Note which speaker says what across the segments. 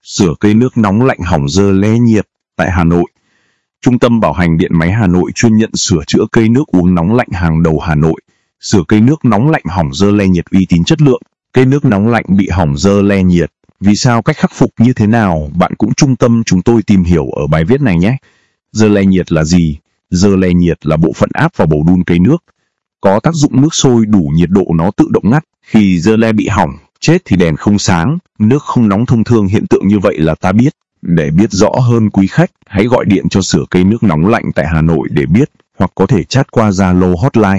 Speaker 1: Sửa cây nước nóng lạnh hỏng dơ le nhiệt tại Hà Nội. Trung tâm bảo hành điện máy Hà Nội chuyên nhận sửa chữa cây nước uống nóng lạnh hàng đầu Hà Nội. Sửa cây nước nóng lạnh hỏng dơ le nhiệt uy tín chất lượng. Cây nước nóng lạnh bị hỏng dơ le nhiệt. Vì sao, cách khắc phục như thế nào, bạn cũng trung tâm chúng tôi tìm hiểu ở bài viết này nhé. Dơ le nhiệt là gì? Dơ le nhiệt là bộ phận áp vào bầu đun cây nước. Có tác dụng nước sôi đủ nhiệt độ nó tự động ngắt. Khi dơ le bị hỏng, chết thì đèn không sáng, nước không nóng. Thông thường hiện tượng như vậy là ta biết. Để biết rõ hơn quý khách, hãy gọi điện cho sửa cây nước nóng lạnh tại Hà Nội để biết, hoặc có thể chat qua Zalo hotline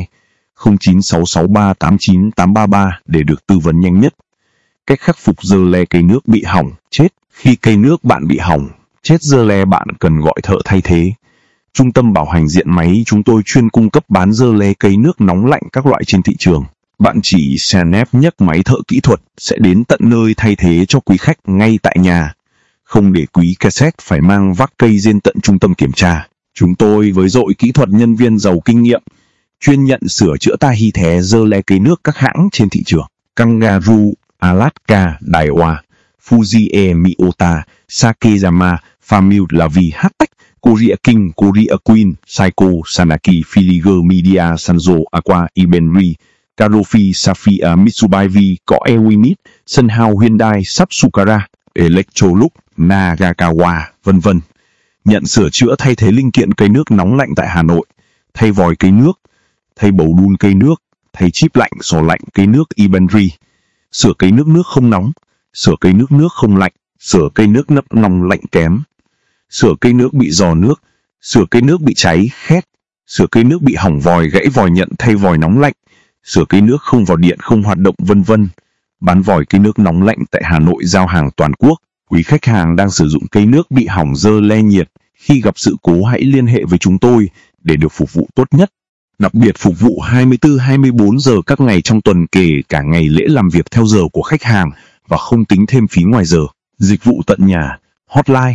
Speaker 1: 0966389833 để được tư vấn nhanh nhất. Cách khắc phục dơ le cây nước bị hỏng, chết. Khi cây nước bạn bị hỏng, chết dơ le, bạn cần gọi thợ thay thế. Trung tâm bảo hành điện máy chúng tôi chuyên cung cấp bán dơ le cây nước nóng lạnh các loại trên thị trường. Bạn chỉ snap nhấc máy, thợ kỹ thuật sẽ đến tận nơi thay thế cho quý khách ngay tại nhà. Không để quý cassette phải mang vác cây đến tận trung tâm kiểm tra. Chúng tôi với đội kỹ thuật nhân viên giàu kinh nghiệm, chuyên nhận sửa chữa tai thé dơ le cây nước các hãng trên thị trường. Kangaroo, Alaska, Daiwa, Fuji Miyota, Sakeyama, Family Lavi, Hattech, Korea King, Korea Queen, Seiko, Sanaki, Filiger Media, Sanzo, Aqua, Ibenri, Karofi, Safia, Mitsubishi, Koei Winit, Sunhouse, Hyundai, Sapsukara, Electrolux, Nagakawa, vân vân. Nhận sửa chữa thay thế linh kiện cây nước nóng lạnh tại Hà Nội. Thay vòi cây nước, thay bầu đun cây nước, thay chip lạnh, sò lạnh cây nước Ibenri. Sửa cây nước nước không nóng, sửa cây nước nước không lạnh, sửa cây nước nắp nóng lạnh kém. Sửa cây nước bị rò nước, sửa cây nước bị cháy, khét, sửa cây nước bị hỏng vòi, gãy vòi nhận thay vòi nóng lạnh, sửa cây nước không vào điện, không hoạt động, vân vân. Bán vòi cây nước nóng lạnh tại Hà Nội, giao hàng toàn quốc. Quý khách hàng đang sử dụng cây nước bị hỏng dơ le nhiệt, khi gặp sự cố hãy liên hệ với chúng tôi để được phục vụ tốt nhất. Đặc biệt phục vụ 24-24 giờ các ngày trong tuần, kể cả ngày lễ, làm việc theo giờ của khách hàng và không tính thêm phí ngoài giờ. Dịch vụ tận nhà. Hotline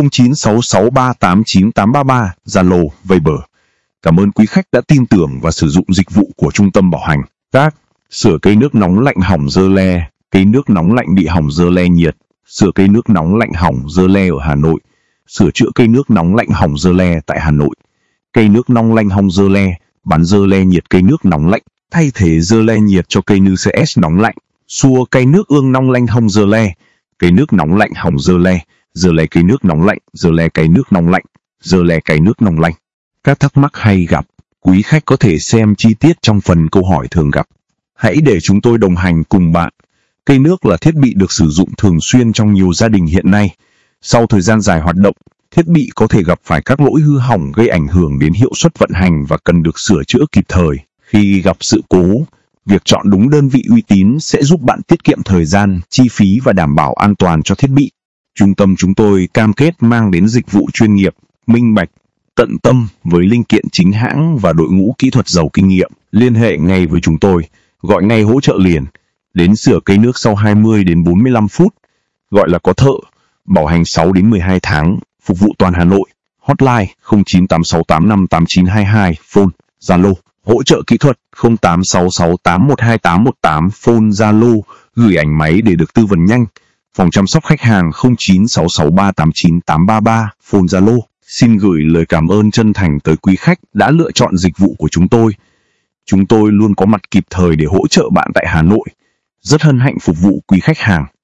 Speaker 1: 0966389833, Zalo, Viber. Cảm ơn quý khách đã tin tưởng và sử dụng dịch vụ của Trung tâm bảo hành. Các sửa cây nước nóng lạnh hỏng dơ le, cây nước nóng lạnh bị hỏng dơ le nhiệt. Sửa cây nước nóng lạnh hỏng dơ le ở Hà Nội. Sửa chữa cây nước nóng lạnh hỏng dơ le tại Hà Nội. Cây nước nóng lạnh hỏng dơ le, bán dơ le nhiệt cây nước nóng lạnh, thay thế dơ le nhiệt cho cây nước CS nóng lạnh. Xua cây nước ương nóng lạnh hỏng dơ le, cây nước nóng lạnh hỏng dơ le cây nước nóng lạnh, dơ le cây nước nóng lạnh, dơ le cây nước nóng lạnh. Các thắc mắc hay gặp, quý khách có thể xem chi tiết trong phần câu hỏi thường gặp. Hãy để chúng tôi đồng hành cùng bạn. Cây nước là thiết bị được sử dụng thường xuyên trong nhiều gia đình hiện nay. Sau thời gian dài hoạt động, thiết bị có thể gặp phải các lỗi hư hỏng gây ảnh hưởng đến hiệu suất vận hành và cần được sửa chữa kịp thời. Khi gặp sự cố, việc chọn đúng đơn vị uy tín sẽ giúp bạn tiết kiệm thời gian, chi phí và đảm bảo an toàn cho thiết bị. Trung tâm chúng tôi cam kết mang đến dịch vụ chuyên nghiệp, minh bạch, tận tâm với linh kiện chính hãng và đội ngũ kỹ thuật giàu kinh nghiệm. Liên hệ ngay với chúng tôi, gọi ngay hỗ trợ liền. Đến sửa cây nước sau 20 đến 45 phút, gọi là có thợ, bảo hành 6 đến 12 tháng, phục vụ toàn Hà Nội. Hotline 0986858922, phone, Zalo, hỗ trợ kỹ thuật 0866812818, phone, Zalo, gửi ảnh máy để được tư vấn nhanh. Phòng chăm sóc khách hàng 0966389833, phone, Zalo. Xin gửi lời cảm ơn chân thành tới quý khách đã lựa chọn dịch vụ của chúng tôi. Chúng tôi luôn có mặt kịp thời để hỗ trợ bạn tại Hà Nội. Rất hân hạnh phục vụ quý khách hàng.